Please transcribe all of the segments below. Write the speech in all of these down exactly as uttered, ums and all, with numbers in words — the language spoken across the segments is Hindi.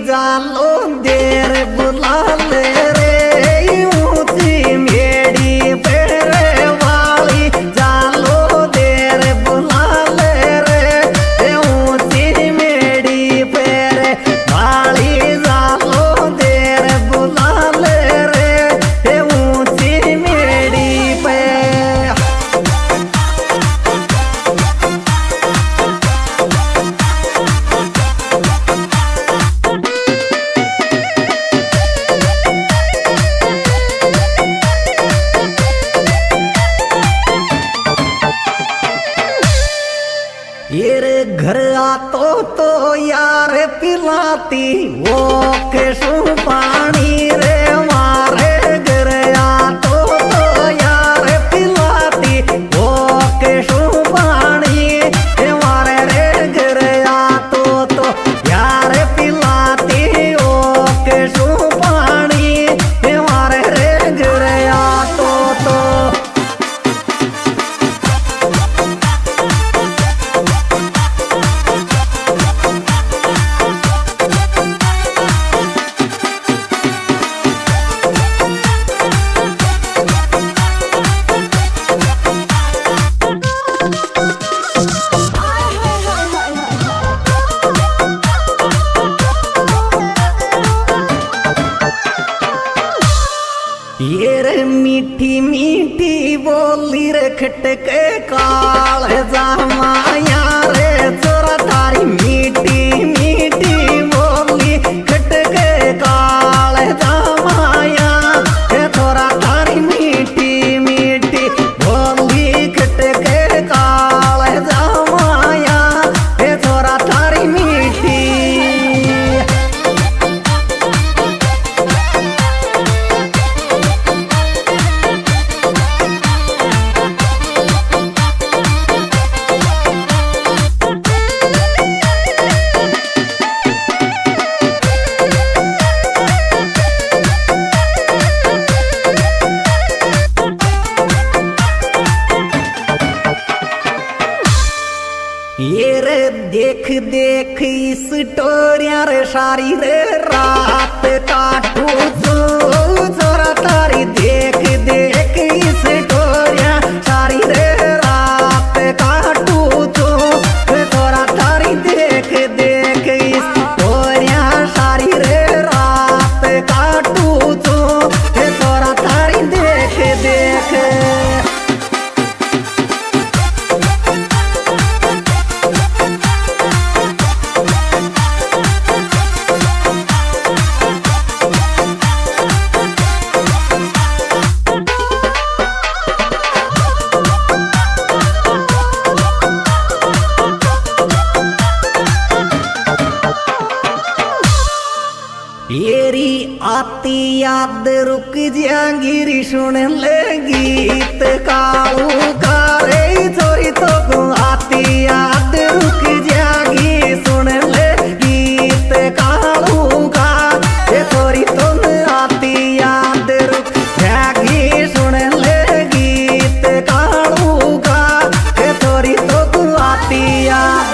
जालो देर बुला ले रे ऊंची मेड़ी पे रे वाली जालो देर बुला ले रे ऊंची मेड़ी पे रे वाली जालो देर बुला ले रे ऊंची मेड़ी पे। ये रे घर आतो तो यार पिलाती वो केशु पानी रे मारे घर आतो तो यार पिलाती वो केशु पानी रे मारे रे घर आतो तो यार पिलाती वो केशु पानी रे मारे रे घर आतो तो। ये रे मीठी मीठी बोली रे खटके काल जामाया रे चोरा तारी मीठी मीठी बोली खटके काल जामाया रे चोरा तारी मीठी मीठी बोली खटके काल जामाया रे चोरा तारी मीठी। ये रे देख देख इस टोरिया रे सारी रे रात काटू जो जोरा तारी देख देख इस टोरिया सारी रे रात काटू जो जोरा तारी देख देख इस टोरिया सारी रे रात काटू जो जोरा तारी देख देख। येरी आती याद रुक जांगिरी सुन ले गीत कालू का रे चोरी तो को आती याद रुक जांगी सुन ले गीत कालू का रे चोरी तो आती याद रुक जांगी सुन ले गीत कालू का रे चोरी तो को आती याद।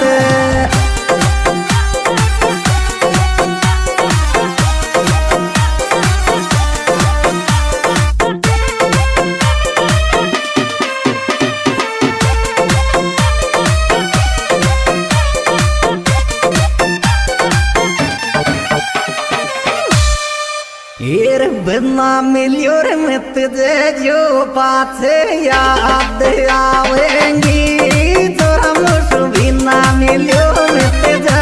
येर बिना मिलियो रे मत जे जो पाछे याद आवेंगी तो हम बिना मिलियो मत